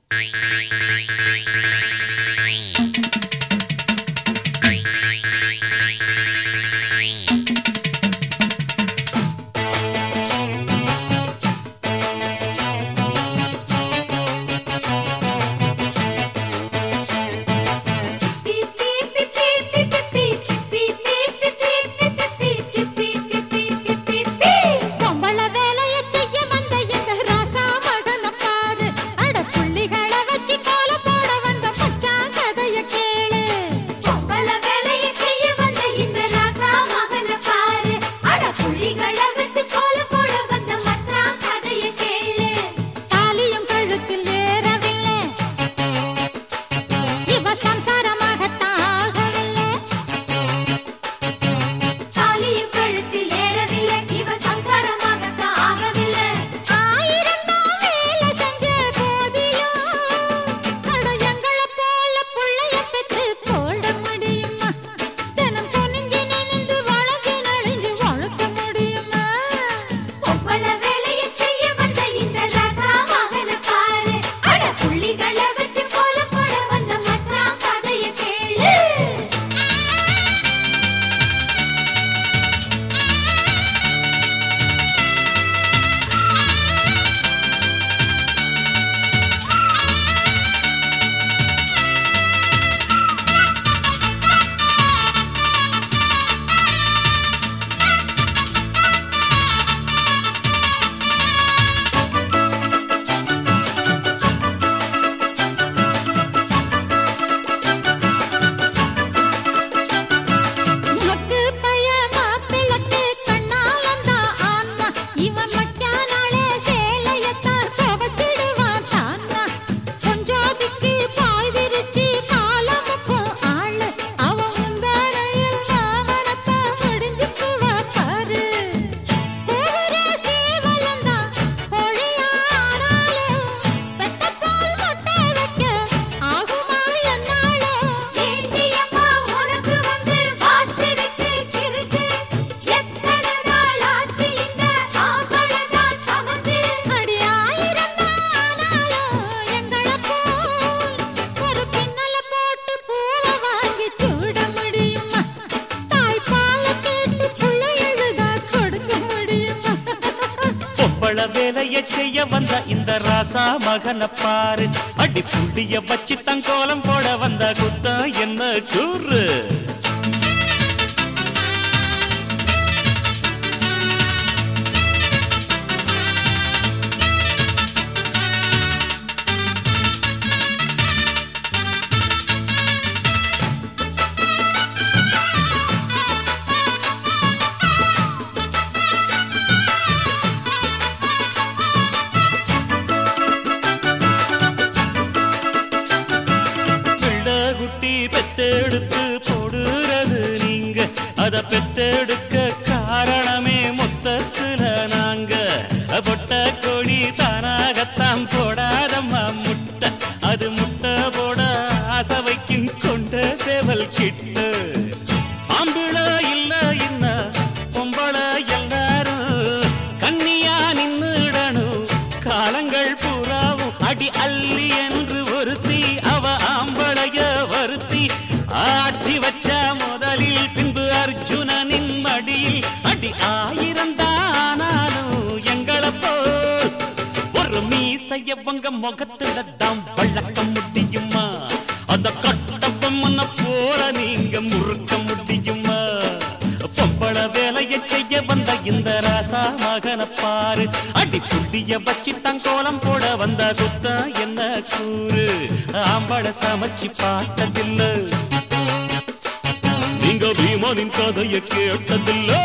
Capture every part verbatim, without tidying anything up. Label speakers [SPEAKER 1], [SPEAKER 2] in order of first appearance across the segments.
[SPEAKER 1] வேலைய செய்ய வந்த இந்த ராசா மகன பாரு, அடி புள்ளிய வச்சு தங்கோலம் போட வந்த குத்தா என்ன கூறு. பெத்தெடுத்து போடுறது நீங்க, அத பெத்தெடுக்க காரணமே மொத்தத்துல நாங்க. பொட்ட கோழி தானாகத்தான் போடாதம்மா முட்டை, அது முட்டை போட ஆசை வைக்கும் கொண்ட சேவல் கிட்ட. ஆம்பிள இல்ல இன்ன பொம்பள எல்லாரும் கன்னியா நின்னுடணும், காலங்கள் பூராவும் அடி அள்ளி என்று ஒருத்தி அவ ஆம்பளைய வருத்தி ஆட்டி வச்ச முதலில் பின்பு அர்ஜுனனின் மடியில் அடி ஆயிரம் தானாலும் எங்களை போ ஒரு மீசைய வங்க முகத்துல தான் வளர்க்க முடியுமா, அத கட்டப்பம் போல நீங்க முறுக்க முடியுமா. பொம்பள வேலைய செய்ய வந்த இந்த ராசா மகன பாரு, அடி புள்ளிய வச்சு தங்கோலம் போட வந்த குத்தா என்ன கூறு. ஆம்பள சமைச்சு பார்த்ததில்ல, நீங்க பீமனின் கதைய கேட்டதில்லை.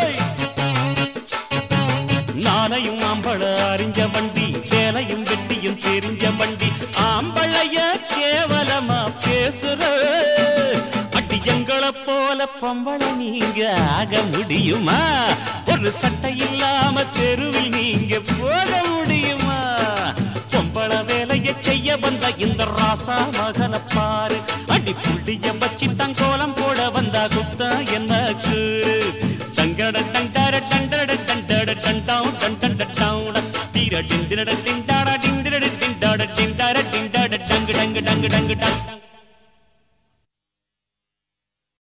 [SPEAKER 1] நானையும் ஆம்பள அறிஞ்ச வண்டி, சேலையும் வெட்டியும் தெரிஞ்ச வண்டி. ஆம்பளைய கேவலமா பேசுற அடி எங்களை போல பொம்பள நீங்க ஆக முடியுமா. ஒரு சட்டை இல்லாம தெருவில் நீங்க போக முடியுமா. பொம்பள வேலைய செய்ய வந்த இந்த ராசா மகன பாரு, அடி புள்ளிய வச்சு தங்கோலம் போட வந்தா குத்தா என்ன கூறு. தங்கட தண்டட தண்டட தண்டட தண்டாவும் தண்டட தவுட தீர டிண்டட டிண்டாட டிண்டட டிண்டாட டிண்டாட டிண்டாட டங்கு டங்கு டங்கு டங்கு டங்